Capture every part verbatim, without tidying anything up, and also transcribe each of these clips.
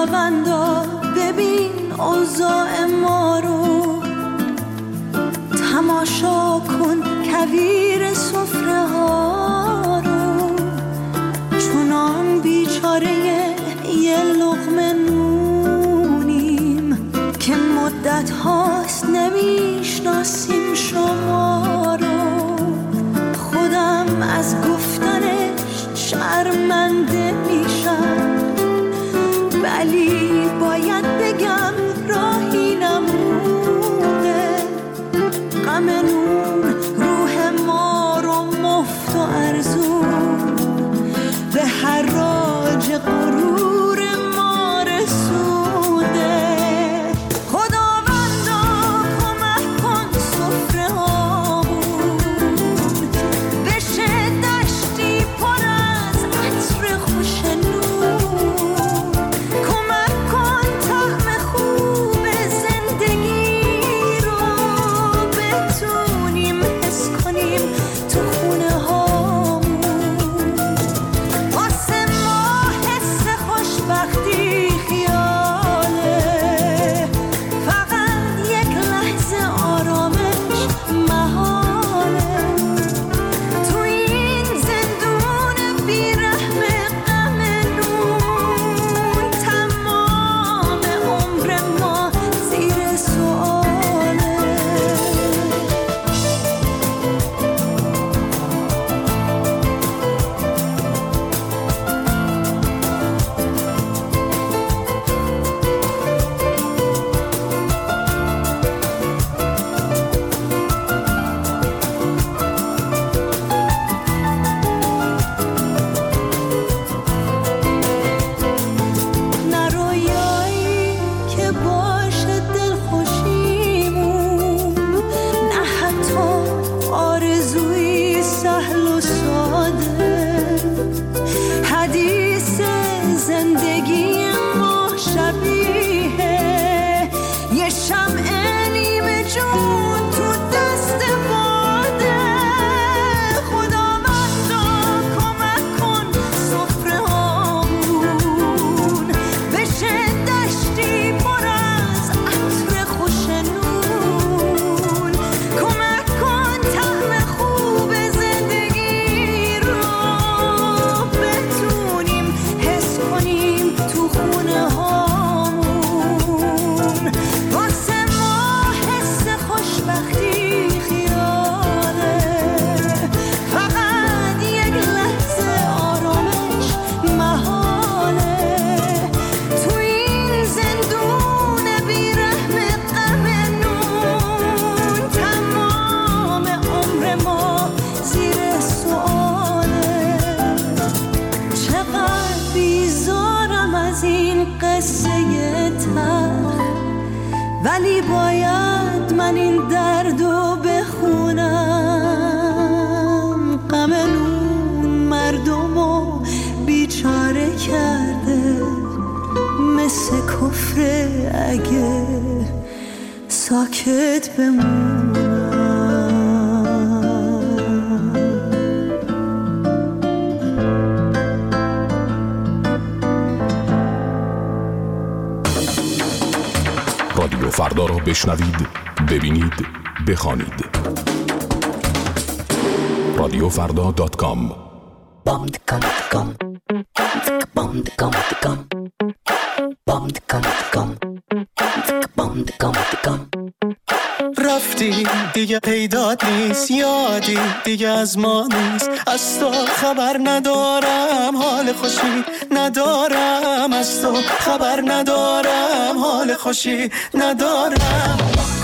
خداوندا ببین اوضاع ما رو، تماشا کن کویر سفره ها رو، چونان بیچاره یه لقمه نونیم که مدت هاست نمیشناسیم شما رو. خودم از گفتنش شرمنده میشم، ولی باید بگم راهی نمونه. غم نون روح ما رو مفت و ارزون به حراج غرور ما رسونده. خداوندا کمک کن سفره هامون بشه دشتی پر از عطر خوش نون. کمک کن طعم خوب زندگی رو بتونیم حس کنیم تو خونه هامون. واسه ما حس خوشبختی خیاله، فقط یک لحظه آرامش محاله. تو این زندون بیرحم غم نون، تمام عمر ما زیر سؤاله. نه رویایی که باشه دلخوشیمون، نه حتی آرزویی سهل و ساده. حدیث زندگی ما شبیه یه شمع نیمه جون تو دست باده. خداوندا کمک کن سفره هامون بشه دشتی پر از عطر خوش نون. کمک کن طعم خوب زندگی رو بتونیم حس کنیم تو خونه هامون. واسه ما حس خوشبختی خیاله، فقط یک لحظه آرامش محاله. تو این زندون بیرحم غم نون، تمام عمر ما زیر سؤاله. چقدر بیزارم از این قصه تلخ، ولی باید من این دردو بخونم. غم نون مردمو بیچاره کرده، مثل کفر اگه ساکت بمونم. رادیو فردا را بشنوید، ببینید، بخوانید. رادیو فردا دات کام. رفتی دیگه پیدات نیست، یادی دیگه از ما نیست. از تو خبر ندارم، حال خوشی ندارم. از تو خبر ندارم، حال خوشی ندارم.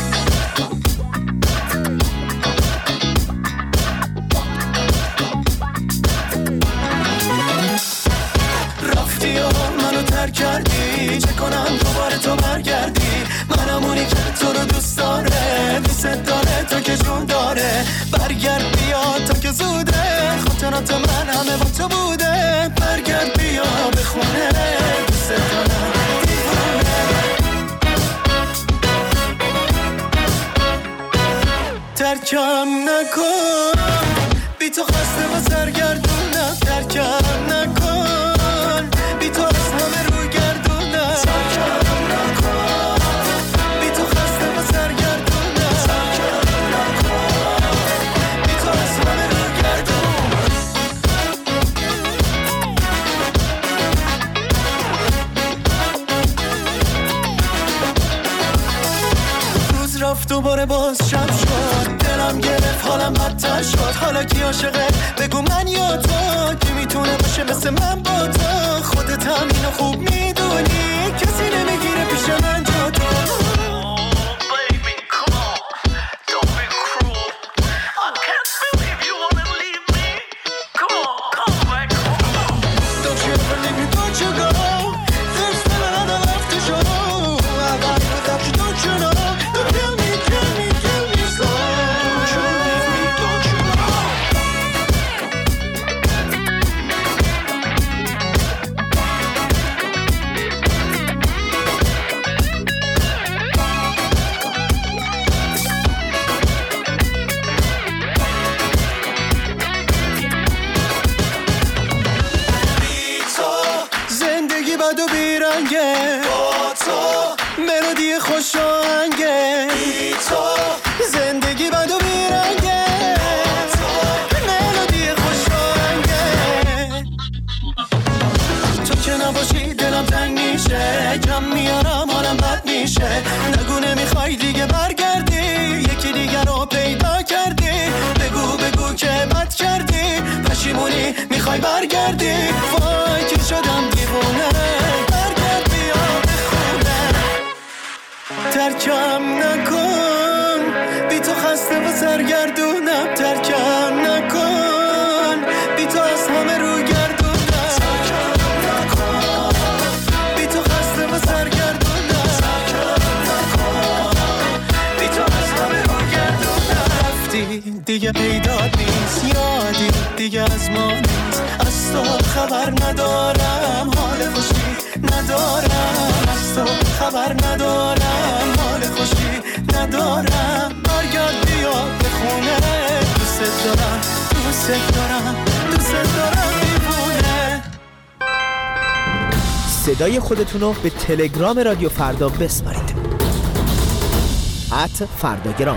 رفتی و منو ترک کردی، چه کنم دوباره تو برگردی. منم اونی که تو رو دوست داره، دوست داره تو که جون داره. برگرد بیا تو که زوده، خاطرات من همه با تو بوده. برگرد بیا بخونه، دوست دارم دیوونه. ترکم نکن، بی تو خسته و سرگردونم. ترکم نکن، بی تو از همه رو گردونم. دوباره باز شب شد، دلم گرفت حالم بدتر شد. حالا کی عاشقه بگو من یا تو، کی میتونه باشه مثل من با تو؟ خودت هم اینو خوب میدونی، کسی نمیگیره پیش من جا تو. نگو نمیخوای دیگه برگردی، یکی دیگه رو پیدا کردی. بگو بگو که بد کردی، پشیمونی میخوای برگردی. وای که شدم دیوونه، برگرد بیا به خونه. ترکم نکن، بی تو خسته و سرگردونم. ترکم نکن، بی تو از همه رو گردونم. ترکم نکن، بی تو خسته و سرگردونم. دیگه پیدات نیست، یادی دیگه از ما نیست. از تو خبر ندارم، حال خوشی ندارم. از تو خبر ندارم، حال خوشی ندارم. برگرد بیا به خونه، دوست دارم دوست دارم دوست دارم دیوونه. صدای خودتونو به تلگرام رادیو فردا بسپارید. ات فرداگرام.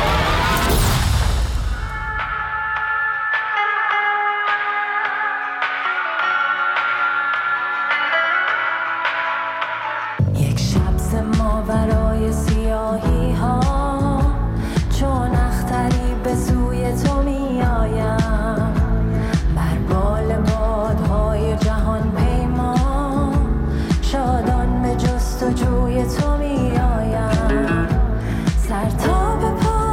برای سیاهی ها چون اختری به سوی تو می آیم، بر بال بادهای جهان پیما شادان به جستجوی تو می آیم. سر تا به پا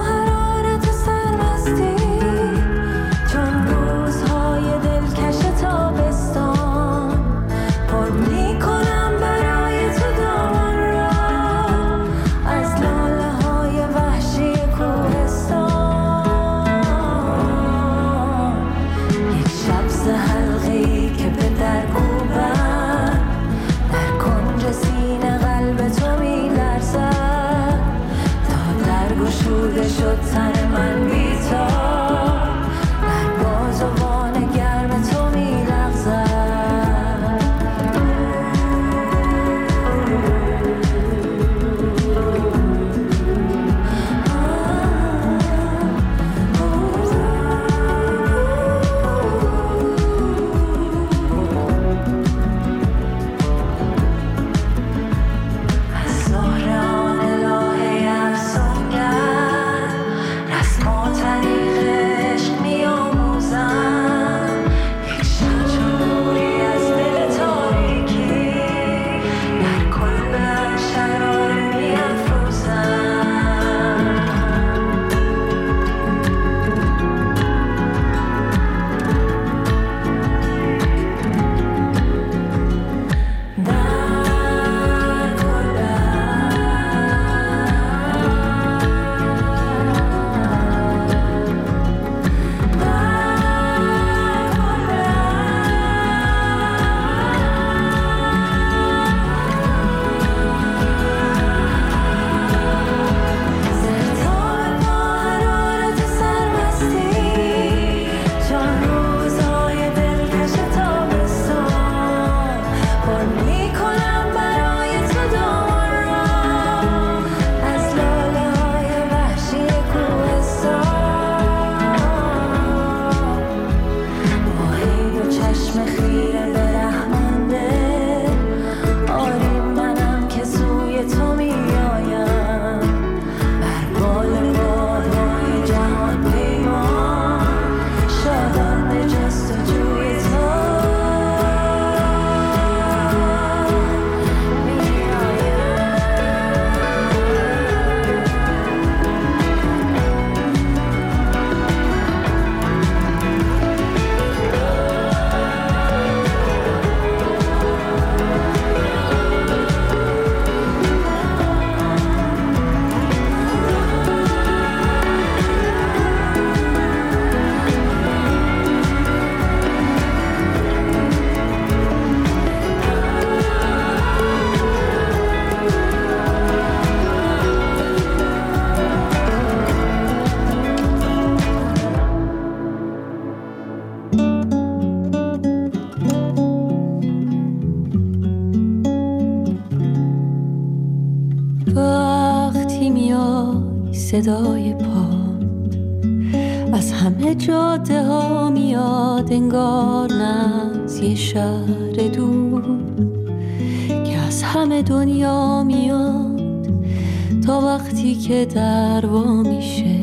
صدای پا از همه جاده ها میاد، انگار نه از یه شهر دور که از همه دنیا میاد. تا وقتی که در وا میشه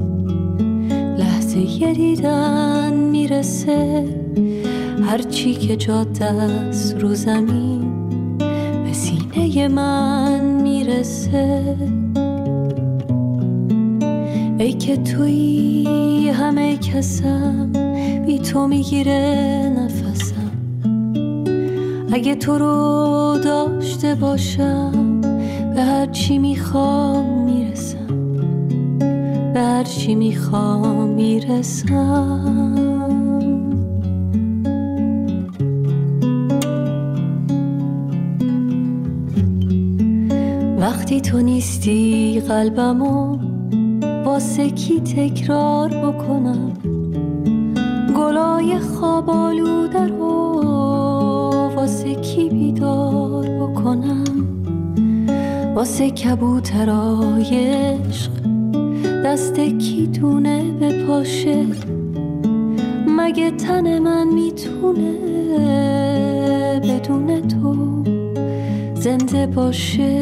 لحظه یه دیدن میرسه، هرچی که جاده است رو زمین به سینه من میرسه. ای که تویی همه کسم، بی تو میگیره نفسم. اگه تو رو داشته باشم به هر چی میخوام میرسم، به هر چی میخوام میرسم. وقتی تو نیستی قلبمو واسه کی تکرار بکنم، گلای خواب آلوده رو واسه کی بیدار بکنم، واسه کبوترای عشق دست کی دونه به پاشه، مگه تن من میتونه بدون تو زنده باشه.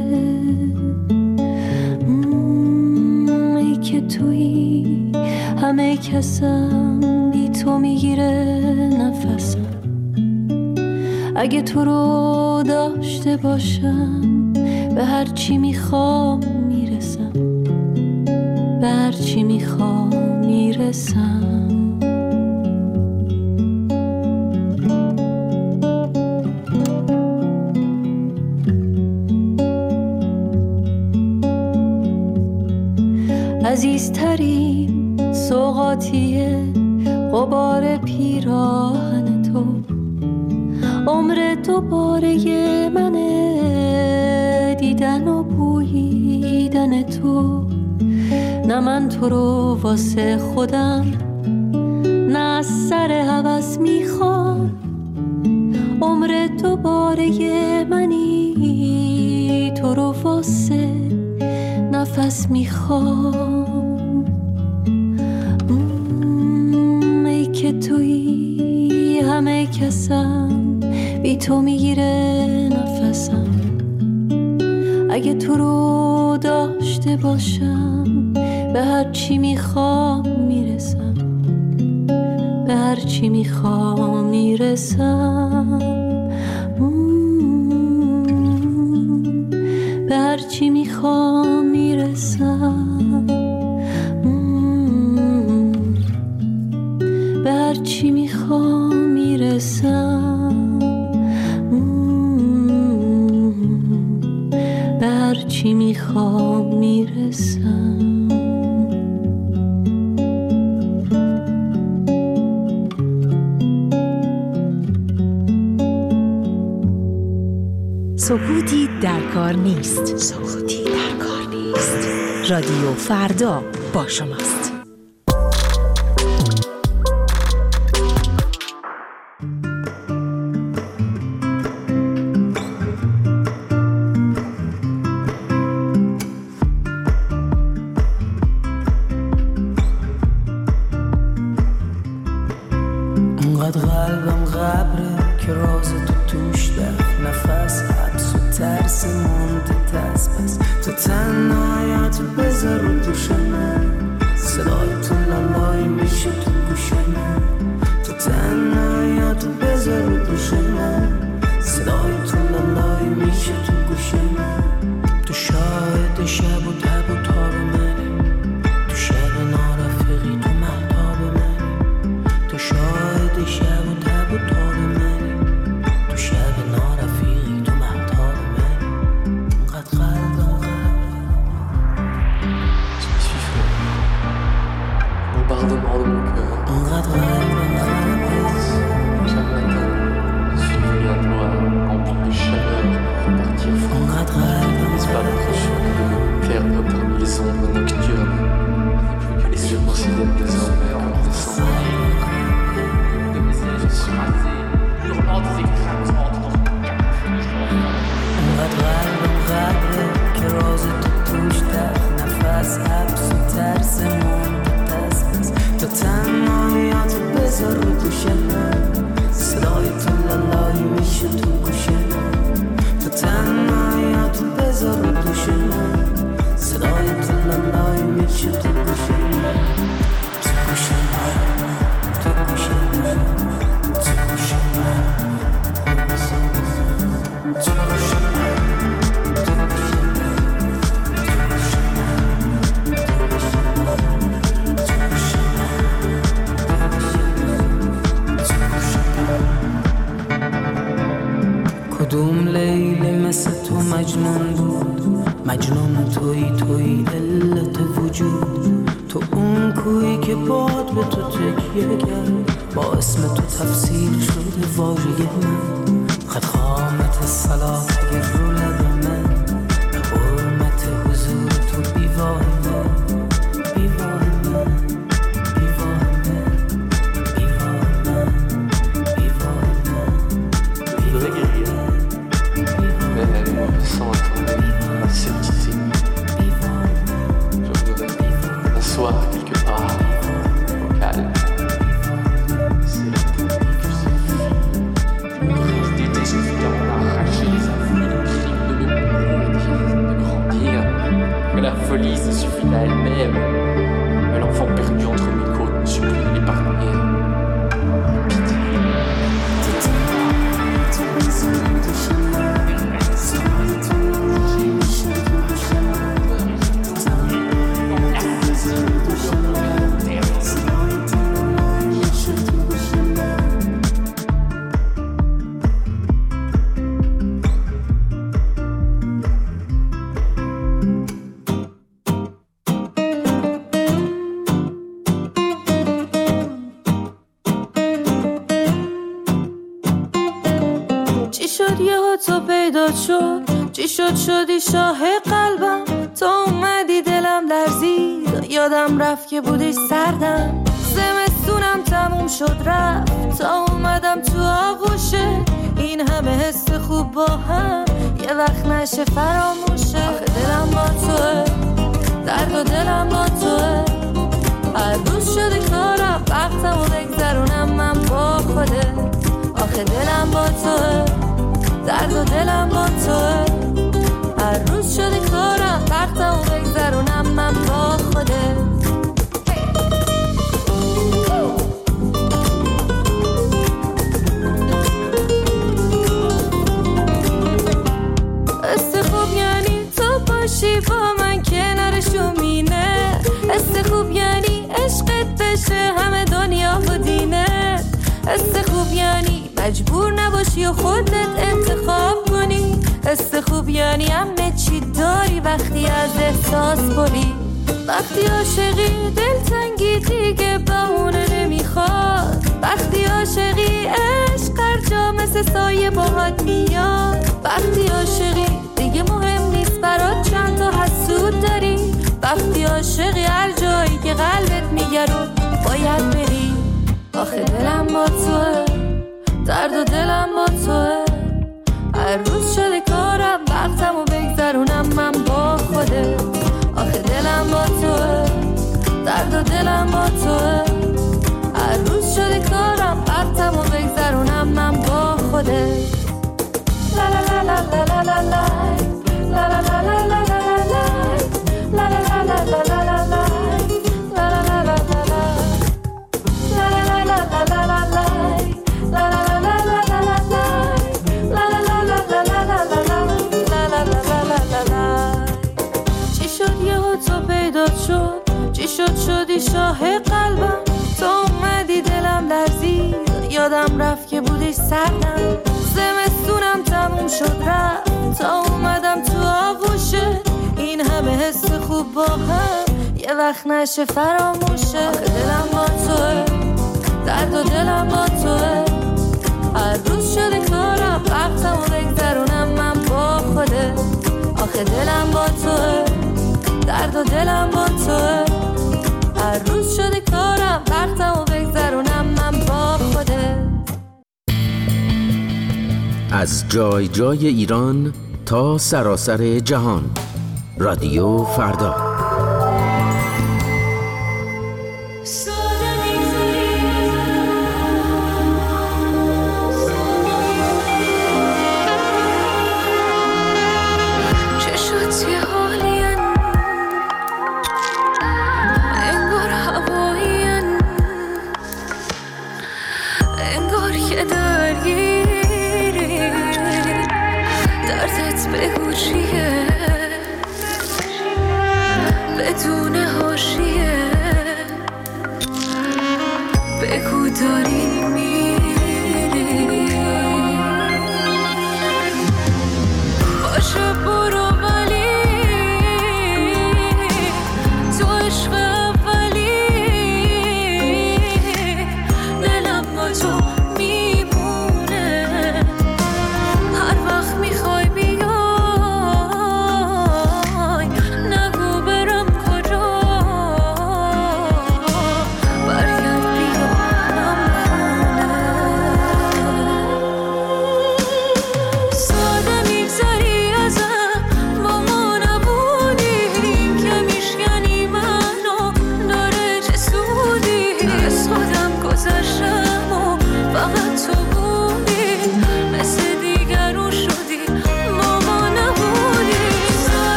ای که تویی همه کسم، بی تو میگیره نفسم. اگه تو رو داشته باشم به هر چی میخوام میرسم، به هر چی میخوام میرسم. عزیزترین سوغاتیه غبار پیراهن تو، عمر دوباره منه دیدن و بوییدن تو. نه من تو رو واسه خودم، نه از سر هوس میخوام، عمر دوباره منی تو رو واسه نفس میخوام. ای که تویی همه کسم، بی تو میگیره نفسم. اگه تو رو داشته باشم به هر چی میخوام میرسم، به هر چی میخوام میرسم. به هر چی میخوام میرسم، به هر چی میخوام میرسم، به هر چی میخوام میرسم. سکوتی در کار نیست. سکوتی در کار نیست. رادیو فردا با شماست. انقدر قلبم غبره که راز تو توش ده، نفس حبس و ترس مونده دست بس. تو تنهایت بذار رو دوش من، صدای تو لالای میشه تو گوش من. تو تنهایت بذار رو دوش من، صدای تو لالای میشه تو گوش من. تو شاهد شب و تب و تاب منی، تو شب نارفقی تو مهتاب منی. تو شاهد شب و تب و تاب منی، تو شب نارفقی تو مهتاب منی. انقدر قلبم Bombardement de mon cœur. انقدر قلبم Chaque matin, je suis venu à toi, rempli de کدوم لیلی مثل تو مجنون بود، مجنون توی توی علت وجود، تو اون کویی که باد به تو تکیه کرد، با اسم تو تفسیر شده واژه من، خط خامت صلاح رو لب من، حرمت حضور تو بیواه من، بیواه من، بیواه من، بیواه من، بیواه من، Mais sans attendre, un scepticisme. Je voudrais m'asseoir quelque part, au calme. C'est la folie que c'est fini. D'été suffisamment arraché les afflux de crimes de mes poumons de grandir. Que la folie se suffit à elle-même. Mais l'enfant perdu entre mes côtes me supplie de l'épargner. تو پیدا شد، چی شد شدی شاه قلبم، تو اومدی دلم لرزید، یادم رفت که بودی سردم، زمستونم تموم شد رفت، تا اومدم تو آغوشه، این همه حس خوب با هم یه وقت نشه فراموشه. آخه دلم با توه، درد و دلم با توه، هر روز شده کارم وقتمو بگذرونم من با خوده. آخه دلم با توه، درد و دلم با توه، هر روز شده کارم وقتمو بگذرونم من با خوده. است خوب یعنی تو باشی با من کنارشو مینه، است خوب یعنی عشقت بشه همه دنیا و دینه، است خوب یعنی مجبور نباشی و خودت انتخاب کنی، است خوب یعنی همه چی داری وقتی از احساس بری، وقتی عاشقی دلتنگی دیگه بهونه نمیخواد، وقتی عاشقی عشق هر جا مثل سایه باهات میاد، وقتی عاشقی دیگه مهم نیست برات چند تا حسود داری، وقتی عاشقی هر جایی که قلبت میگرد باید بری. آخه دلم با توه، درد و دلم با توه، هر روز شده کارم وقتمو بگذرونم من با خوده. آخه دلم با توه، درد و دلم با توه، هر روز شده کارم وقتمو بگذرونم من با خوده. لا لا لا لا لا لا لا لا لا لا لا لا لا لا لا لا لا لا. چی شد شدی شاه قلبم، تو اومدی دلم لرزید، یادم رفت که بودی سردم، زمستونم تموم شد رفت، تا اومدم تو آغوشه، این همه حس خوب با هم یه وقت نشه فراموشه. آخه دلم با توه، درد و دلم با توه، هر روز شده کارم وقتمو بگذرونم من با خوده. آخه دلم با توه، درد و دلم با توه، هر روز شده کارم وقتمو بگذرونم من با خوده. از جای جای ایران تا سراسر جهان، رادیو فردا.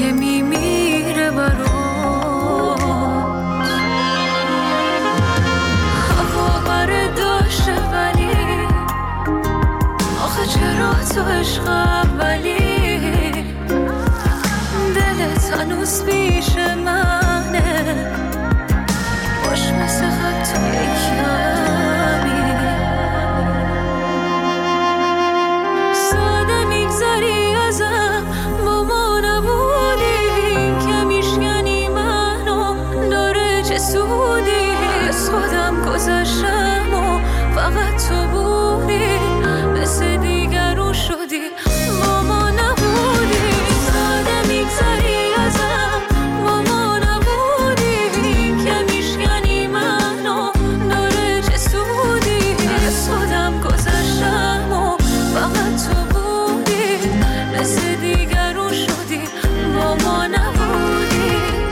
که میمیره برات. باور داشته ولی آخه چرا تو عشق اولی دلت هنوز پیش منه، باش مثل خط توی کمی ساده میگذری ازم با ما نبودیم که میشکنی منو داره چه سودی از خودم گذاشتم و فقط تو بودی مثل دیگرون شدی با ما نبودی ساده میگذری ازم با ما نبودی که میشکنی منو داره چه سودی از خودم گذاشتم و فقط تو بودی مثل دیگرون شدی با ما نبودی.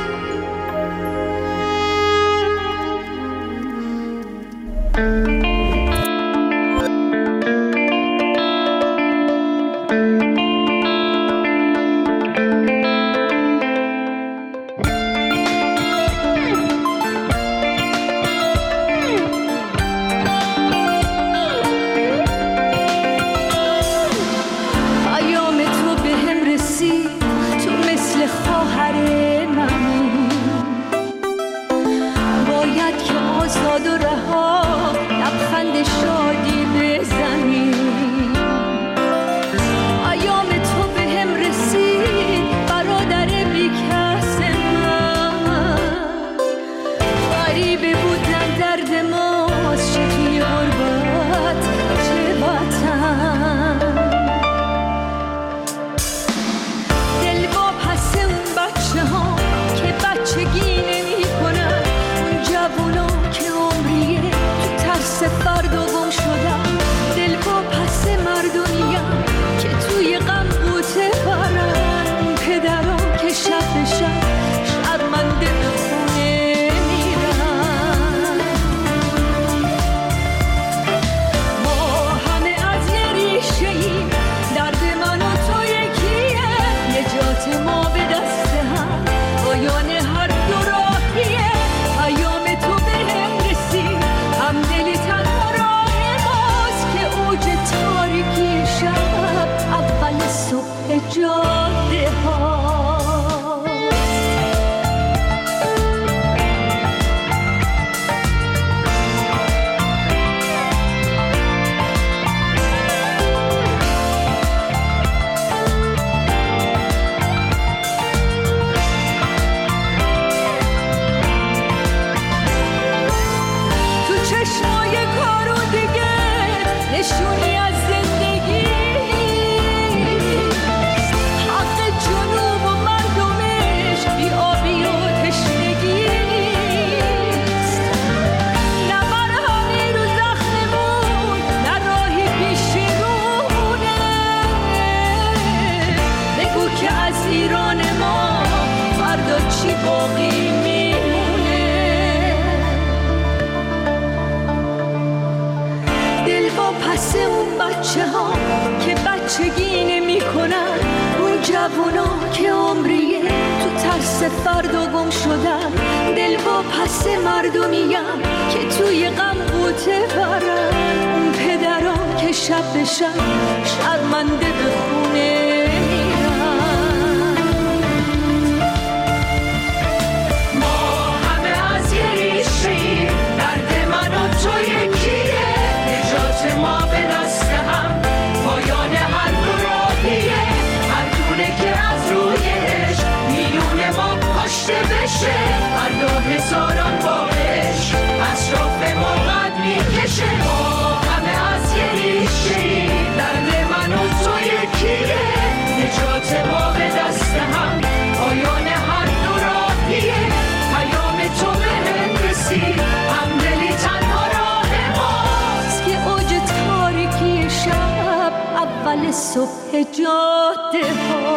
صبح جاده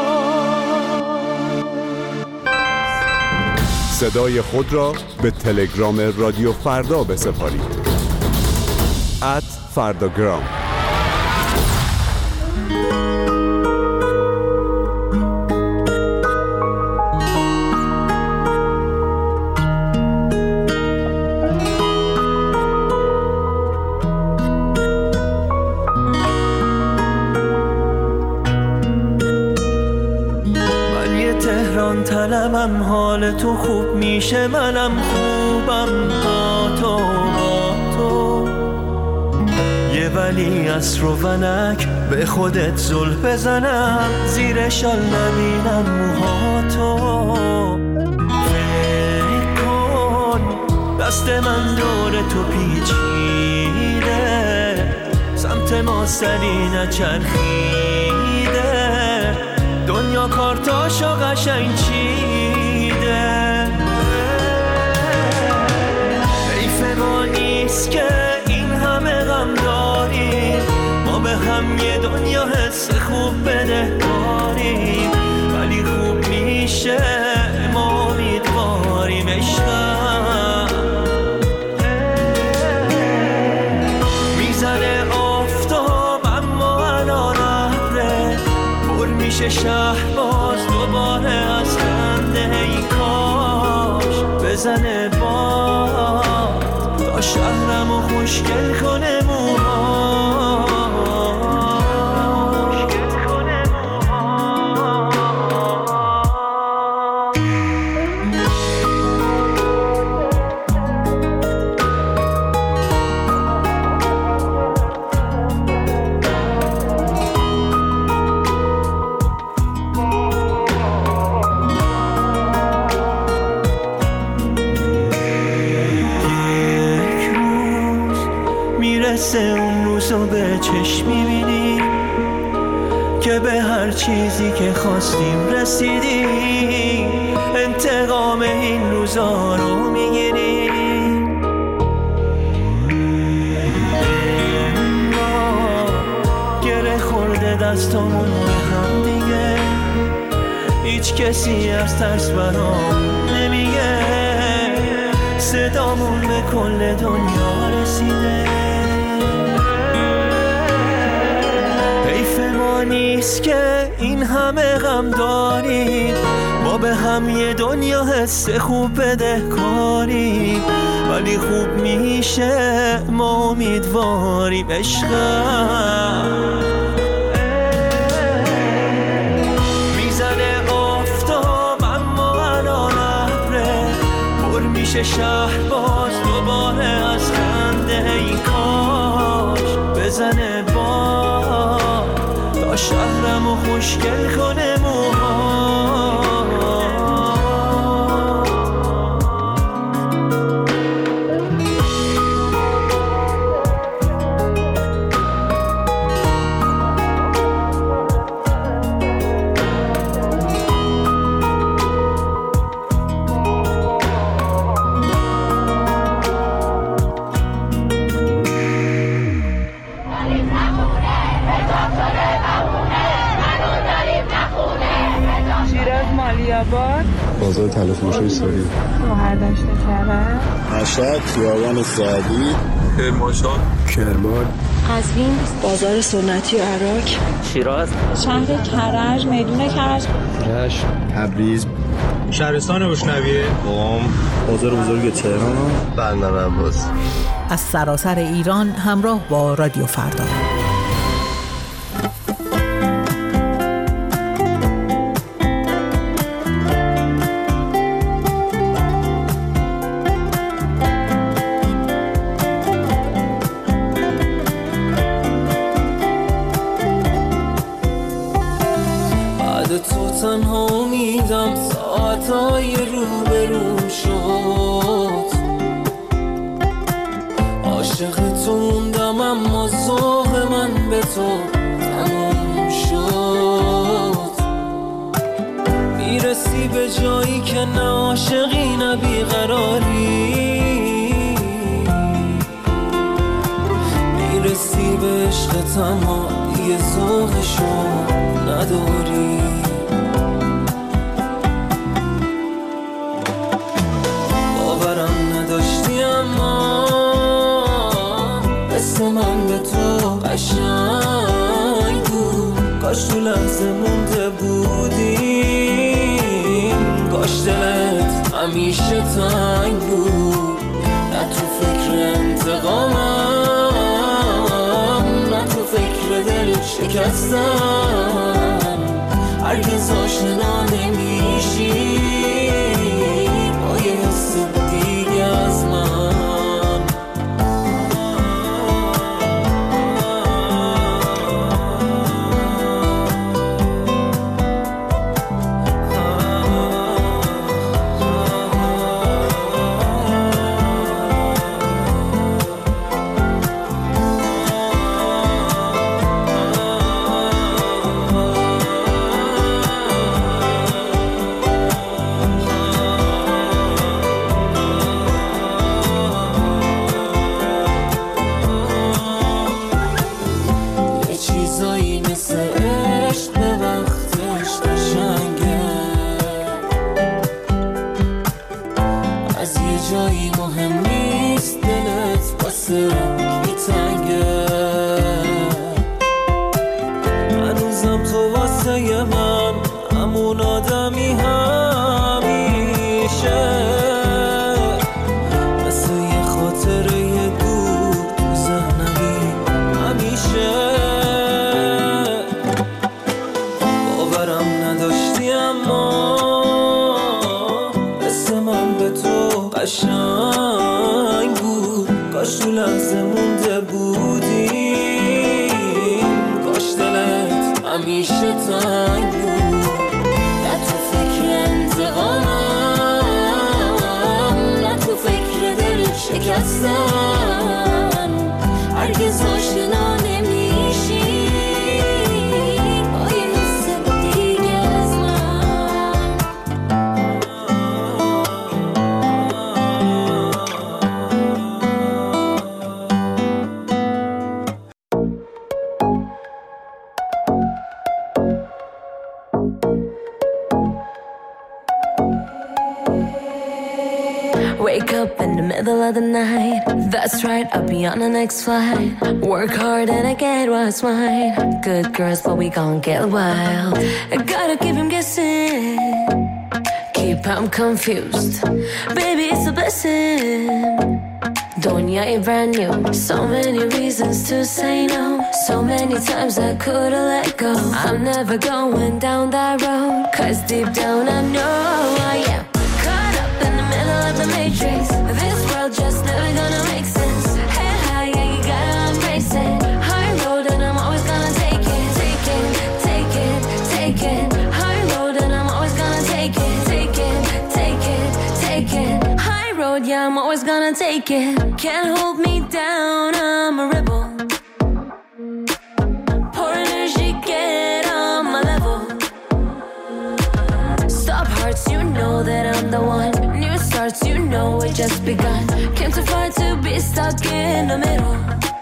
ها. صدای خود را به تلگرام رادیو فردا بسپارید. ات فرداگرام. تهران طلبم، حال تو خوب میشه منم خوبم با تو با تو. یه ولی عصر و ونک به خودت زل بزنم، زیر شال نبینم موهاتو. فکر کن دست من دور تو پیچیده، سمت ما سری نچرخیده، دنیا کارتاشو قشنگ چیده. حیف ما نیست که این همه غم داریم، ما به هم یه دنیا حس خوب بدهکاریم، ولی خوب میشه ما امیدواریم عشقم. میزنه آفتاب اما الان ابره، پر میشه شهر باز دوباره از خنده. ای کاش بزنه باد تا شهرمو خوشگل کنه موها. اون روزو به چشم میبینی که به هر چیزی که خواستیم رسیدیم، انتقام این روزا رو میگیریم. گره خورده دستامون به هم دیگه، هیچ کسی از ترس برام نمیگه، صدامون به کل دنیا رسیده. نیست که این همه غم داریم، ما به هم یه دنیا حس خوب بدهکاریم، ولی خوب میشه ما امیدواریم عشقم. میزنه آفتاب اما الان ابره، پر میشه شهر باز دوباره از خنده. ای کاش بزنه باد تا شهرمو خوشگل کنه موها. بازار تلفروشی ساری، مهردشت کرد، مشهد، خیابان سعدی، کرمانشاه، کرمان، قزوین، بازار سنتی و عراق، شیراز، شهر کرج، میدون کرج، رشت، تبریز، شهرستان بوشنویه، قم، بازار بزرگ تهران، بندر عباس. از سراسر ایران همراه با رادیو فردا. تنها امیدم ساعتهای روبروم شد، عاشق تو موندم اما ذوق من به تو تموم شد. میرسی به جایی که نه عاشقی نه بیقراری، میرسی به عشقت اما دیگه ذوقشو نداری. من به تو قشنگ بود، کاش تو لحظه مونده بودیم، کاش دلت همیشه تنگ بود. نه تو فکر انتقامم، نه تو فکر دل شکستم، هرگز آشنا نمی جایی مهم نیست دلت واسه کی تنگه هنوزم تو واسه من همون آدمی همیشه مثل یه خاطره یه دور تو ذهنمی همیشه باورم نداشتی اما مثل من به تو قشنگ بود کاش تو لحظه مونده بودیم کاش دلت همیشه تنگ بود نه تو فکر انتقامم نه تو فکر دل شکستن هرگز آشنا نمیشی با یه حس دیگه از من Wake up in the middle of the night. That's right, I'll be on the next flight. Work hard and I get what's mine. Good girls, but we gon' get wild. I gotta keep him guessing. Keep him confused. Baby, it's a blessing. Donya ain't brand new. So many reasons to say no. So many times I could've let go. I'm never going down that road. Cause deep down I know I am caught up in the middle of the matrix. This world just never gonna make sense. Head high, yeah, you gotta embrace it. High road and I'm always gonna take it. Take it, take it, take it. High road and I'm always gonna take it. Take it, take it, take it. High road, yeah, I'm always gonna take it. Can't hold me down, I'm a rebel. Pour energy, get on my level. Stop hearts, you know that I'm the one. New starts, you know it just begun. Came too far to be stuck in the middle.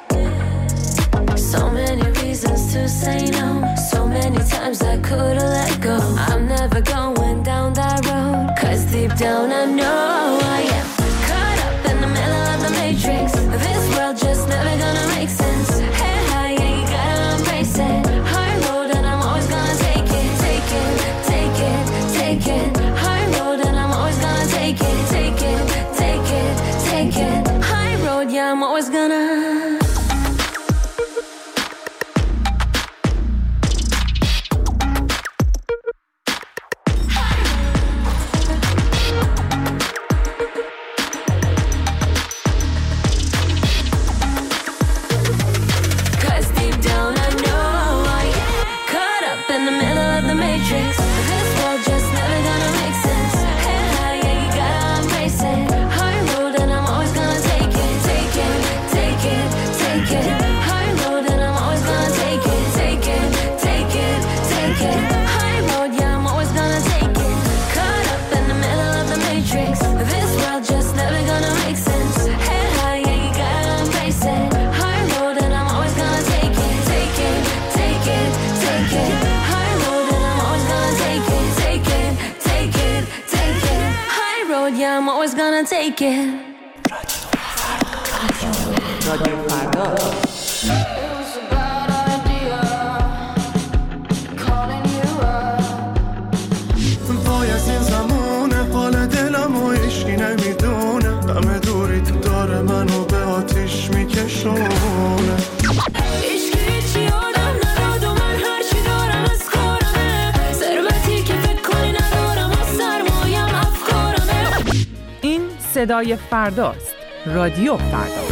So many reasons to say no. So many times I could've let go. I'm never going down that road. Cause deep down I know I am caught up in the middle of the matrix. This world just never gonna make sense. Head high, yeah, you gotta embrace it. High road and I'm always gonna take it. Take it, take it, take it. High road and I'm always gonna take it. Take it, take it, take it. High road, yeah, I'm always gonna. Cause deep down I know I am caught up in the middle of the matrix. This world just never gonna make sense. Head high, yeah, you gotta embrace it. High road and I'm always gonna take it. Take it, take it, take it. High road and I'm always gonna take it. Take it, take it, take it. High road, yeah, I'm always gonna take it. Caught up in the middle of the matrix. This world just never gonna make sense. Head high, yeah, you gotta embrace it. High road and I'm always gonna take it. Take it, take it, take it. High road and I'm always gonna take it. Take it, take it, take it. High road, yeah, I'm always gonna take it. رادیو فردا. وای از این زمونه حال دلم و عشقی نمیدونه همه دوری تو داره منو به آتیش میکشونه عشقی هیچی آدم نداد و من هرچی دارم از کارمه ثروتی که فکر کنی ندارم و سرمایم افکارمه. این صدای فرداست. رادیو فردا.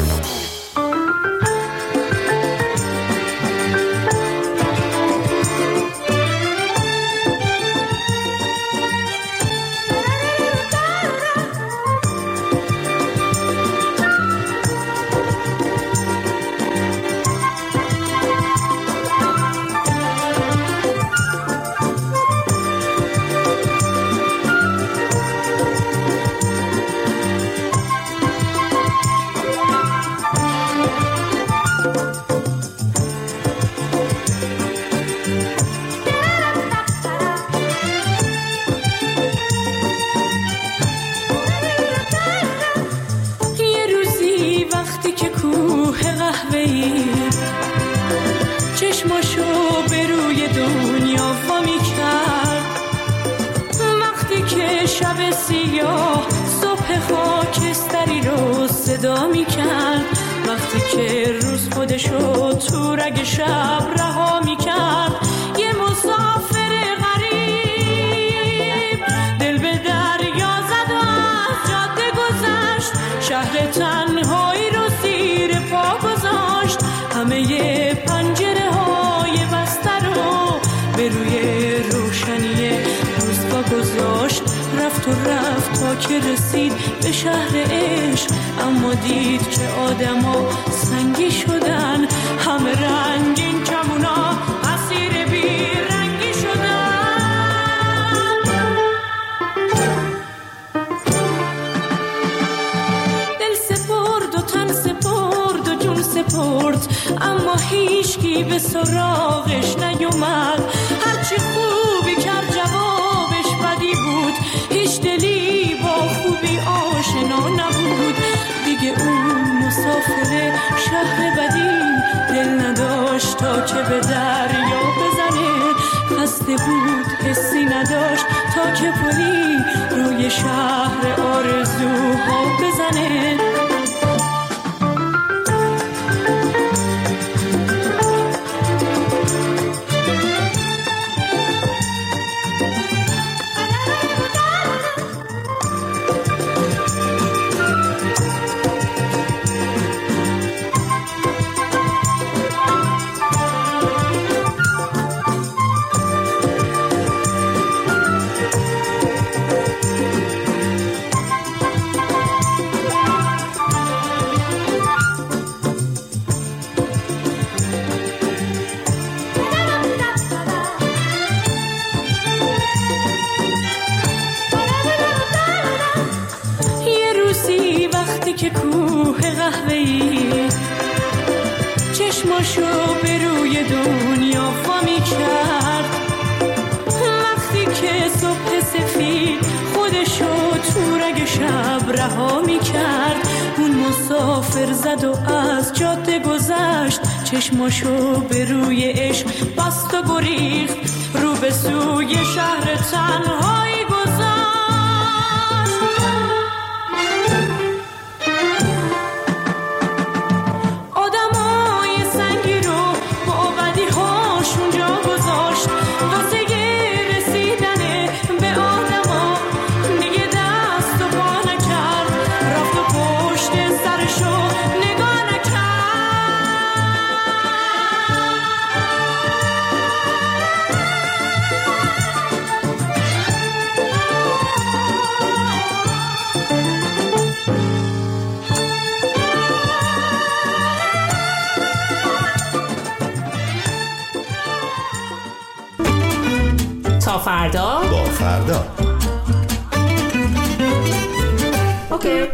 شب سیاه صبح خاکستری رو صدا می کرد، وقتی که روز خودشو تو رگ شب رها می کرد. یه مسافر غریب دل به دریا زد و از جاده گذشت، شهر تنهایی رو زیر پا گذاشت. همه پنجره های بسته رو به روی روشنی روز پا گذاشت. رفت و رفت تا که رسید به شهر عشق، اما دید که آدما سنگی شدن، همه رنگین کمونا اسیر بی رنگی شدن. دل سپرد و تن سپرد و جون سپرد، اما هیچکی به سراغش نیومد. هرچی خوبی کرد جوابش بدی بود، هیچ دلی با خوبی آشنا نبود. دیگه اون مسافر شهر بدی دل نداشت تا که به دریا بزنه، خسته بود حسی نداشت تا که پلی روی شهر آرزوها بزنه. که کوه قهوه‌ای چشماشو به روی دنیا خامی کرد، وقتی که صبح سفید خودشو تو رگ شب رها می کرد. اون مسافر زد و از جاده گذشت، چشماشو به روی عشق بست و گریخت، رو به سوی شهر تنهایی گذاشت. تا فردا با فردا. اوکی.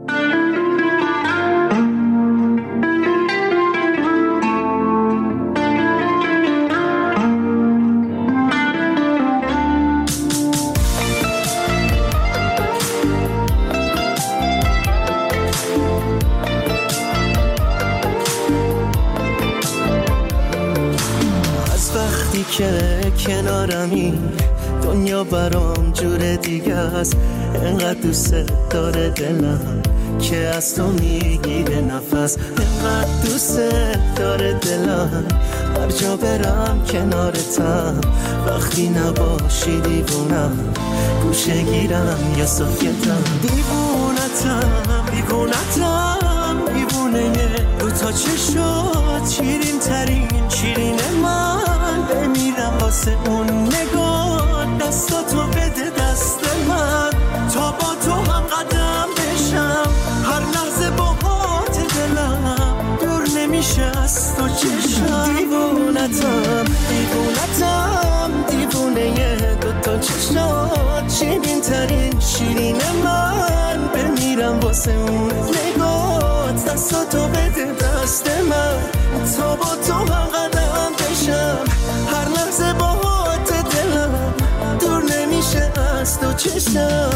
که کنارمی دنیا برام جور دیگه است، انقدر دوست داره دلم که از تو میگیره نفس، انقدر دوست داره دلم هر جا برم کنارتم، وقتی نباشی دیوونم گوشه گیرم یا ساکتم، دیوونتم دیوونتم دیوونه دو تا چشات شیرین ترین شیرین من، بمیرم واسه اون نگاه، دستاتو بده دست من تا با تو هم قدم بشم، هر لحظه با هات دلم دور نمیشه از تو چشم، دیوونتم دیوونتم دیوونه دوتا چشات شیرین ترین شیرین من، بمیرم واسه اون نگاه، دستاتو بده دست من تا با تو هم قدم بشم، هر لحظه با هات دلم دور نمیشه از تو چشم.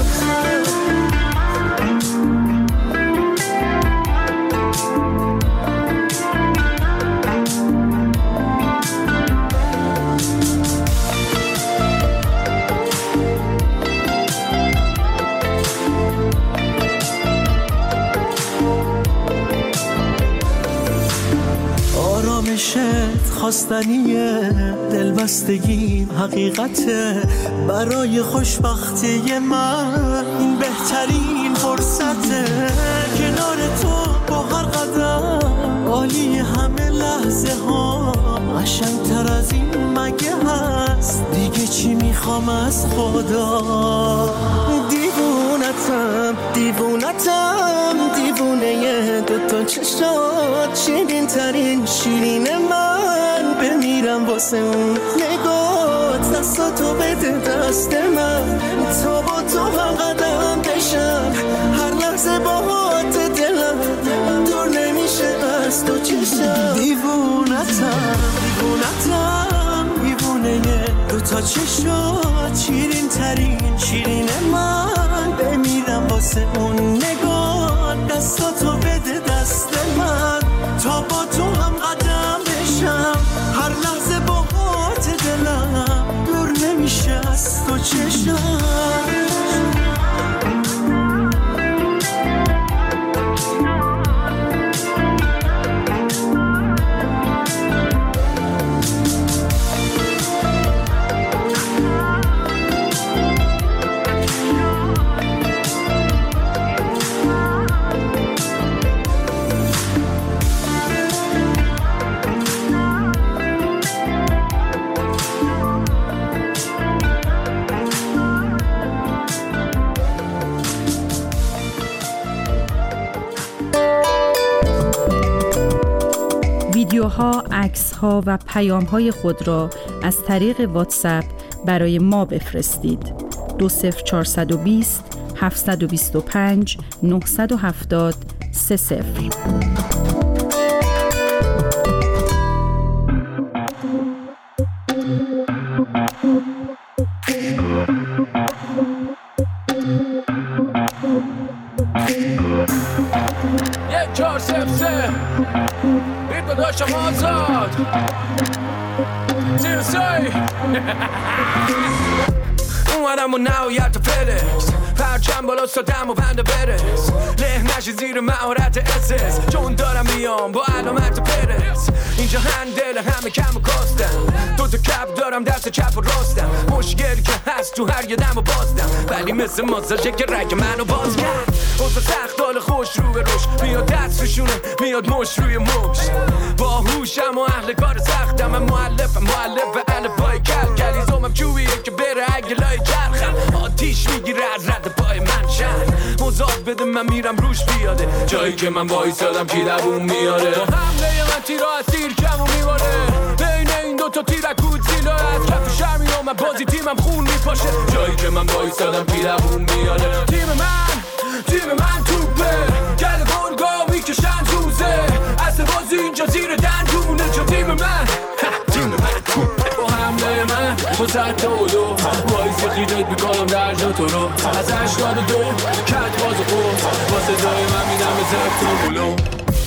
خواستنیه، دلبستگیم حقیقته. برای خوشبختی من این بهترین فرصته. کنار تو با هر قدم عالی همه لحظه ها. قشنگ‌تر از این مگه هست؟ دیگه چی میخوام از خدا؟ دیوونتم دیوونتم دیوونه دوتا چشات، شیرین ترین شیرین من. بمیرم واسه اون نگات، دستاتو بده دست من تا با تو هم قدم بشم. هر لحظه باهات دلم دور نمیشه از تو چشم. دیوونتم دیوونتم دیوونه دوتا چشات، شیرین ترین شیرین من. بمیرم واسه اون نگات، دستاتو بده دست من تا با تو هم قدم بشم. هر لحظه باهات دلم دور نمیشه از تو چشم. ویدیوها، عکس‌ها و پیام‌های خود را از طریق واتساپ برای ما بفرستید. دو صفر چهارصد و بیست هفتصد و بیست و پنج نهصد و هفتاد سه صفر. یک چهار صفر سه بیت بداشتم آزاد زیر سای اومدم و نهایت فلکس، پرچم بالا سادم و بنده برس. له نشی زیر مهارت اسس، چون دارم میام با علامت پرس. اینجا هندل همه کم و کاستم، دو تا کپ دارم دست چپ و راستم. مشکلی که هست تو هر یه دم و بازدم، ولی مثل ماساژه که رگ منو باز کرد. اوضاع سخت حال خوش رو به روش، میاد دست روشونه میاد مش روی مش. با هوشم و اهل کار سختم، من مؤلفم مؤلف الفبای کل. کلیزومم چوبیه که بره اگه لای چرخم. آتیش میگیره از رد پای من شن. مزاد بده من میرم روش بیاده، جایی که من وایسادم کی دووم میاره. با حمله من تیرا از تیر کم و میواره، بین این دوتا تیرک بود زیلا از کف شرمی و من بازی تیمم خون میپاشه. جایی که من وایسادم کی دووم میاره. تیم من تیم من توپه، گل گرگا میکشن توزه. اصل بازی اینجا زیر دندونه، چون تیم من تیم من توپه. با حمله من با صد تا و دو وایسی خیدت میکنم در جا تو رو. از هشتاد و دو کت باز و خود با صدای من میدم به زفت و بلو.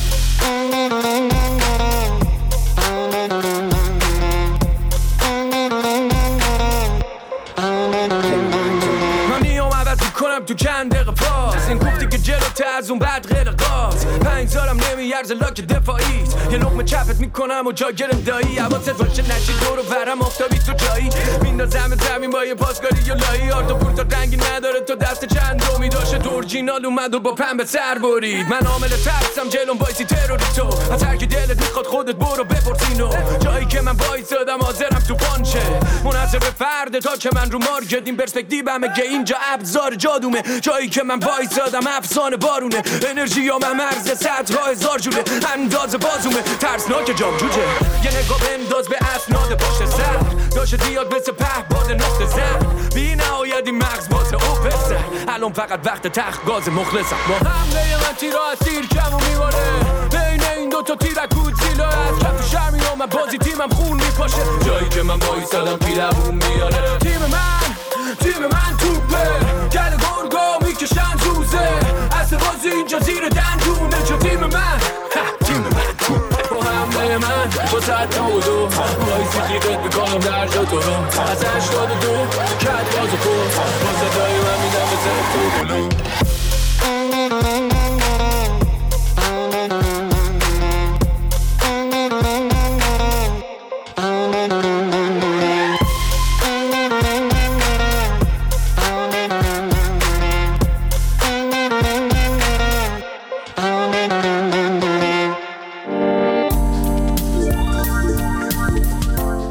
کنم تو چند دقیقه پاس، این گفتی که جلوت از اون بعد غیر قاس. پنج سالم نمیارزه لاک دفاعیت، یه لقمه چپت میکنم و جا گرم دایی. حواست باشه نشی دور و برم آفتابی تو جایی. میندازم زمین با یه پاسکاری یا لایی. آرد و پورتا رنگی نداره تو دست چند دومی داشته. اورجینال اومد و با پنبه سر برید. من عامل ترسم جلوم وایسی تروری تو. از هر کی دلت میخواد خودت برو بپرسینو. جایی که من وایسادم حاضرم تو پانچه، منحصر به فرد تا که من رو مارکت. این پرسپکتیومه که اینجا ابزار جادومه. جایی که من وایسادم افسانه بارونه. انرژی یا من مرز صدها هزار جوله. انداز بازومه ترسناک جام جوجه. یه نگاه بنداز به اسناد باشه سر، داشت زیاد مثل پهباد نقطه زن. بی نهایت این مغز باز اوپسر، الان فقط وقت تخت گاز مخلصم. با حمله من تیرا از تیر کم و میواره، بین این دوتا تیرک بود زیلا از کف شرمی و من بازی تیمم خون میپاشه. جایی که من وایسادم کی دووم میاره. تیم من تیم من توپه، گل گرگا میکشن توزه. اصل بازی اینجا زیر دندونه، چون تیم من تیم من توپه. با حمله من با صد تا و دو وایسی خیدت میکنم در جا تو رو. از هشتاد و دو کت باز و خود با صدای من میدم به زفت و بلو.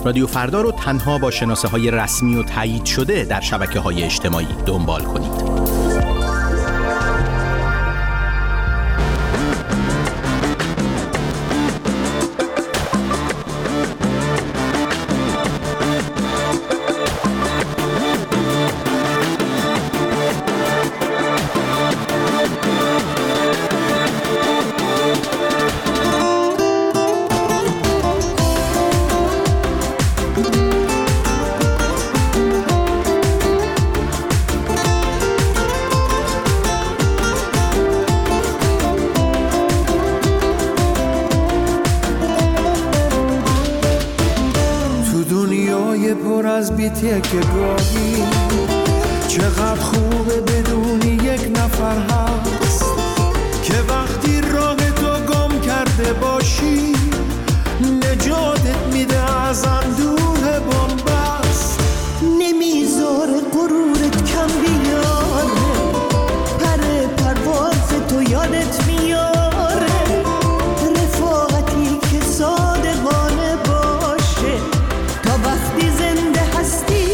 رادیو فردا رو تنها با شناسه های رسمی و تایید شده در شبکه های اجتماعی دنبال کنید. که گاهی چقدر خوبه بدونی یک نفر هست که وقتی راه تو گم کرده باشی نجاتت میده از اندوه بنبست. نمیذاره غرورت کم بیاره، پر پرواز تو یادت میاره، رفاقتی که صادقانه باشه تا وقتی زنده هستی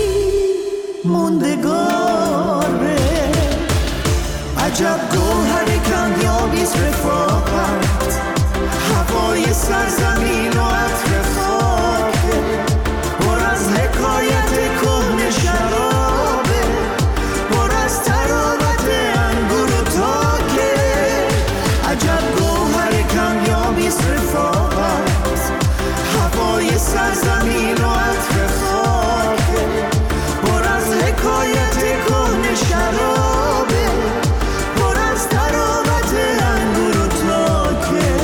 موندگاره. عجب گوهر کمیابیست رفاقت، هوای سرزمین و عطر خاکه، پر از حکایت کهنه شرابه، پر از تراوت انگور و تاکه. عجب گوهر کمیابیست رفاقت، هوای سرزمین و عطر خاکه، پر از حکایت کهنه شرابه، پر از تراوت انگور و تاکه.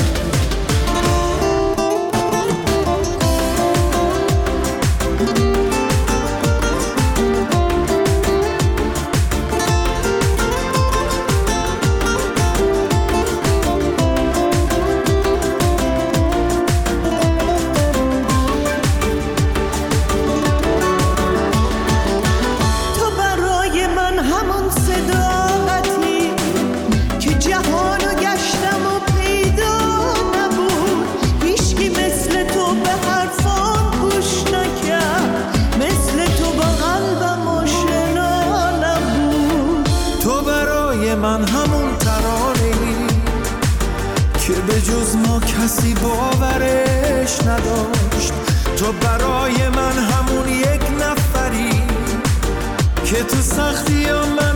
من همون ترانه‌ای که به جز ما کسی باورش نداشت. تو برای من همون یک نفری که تو سختی من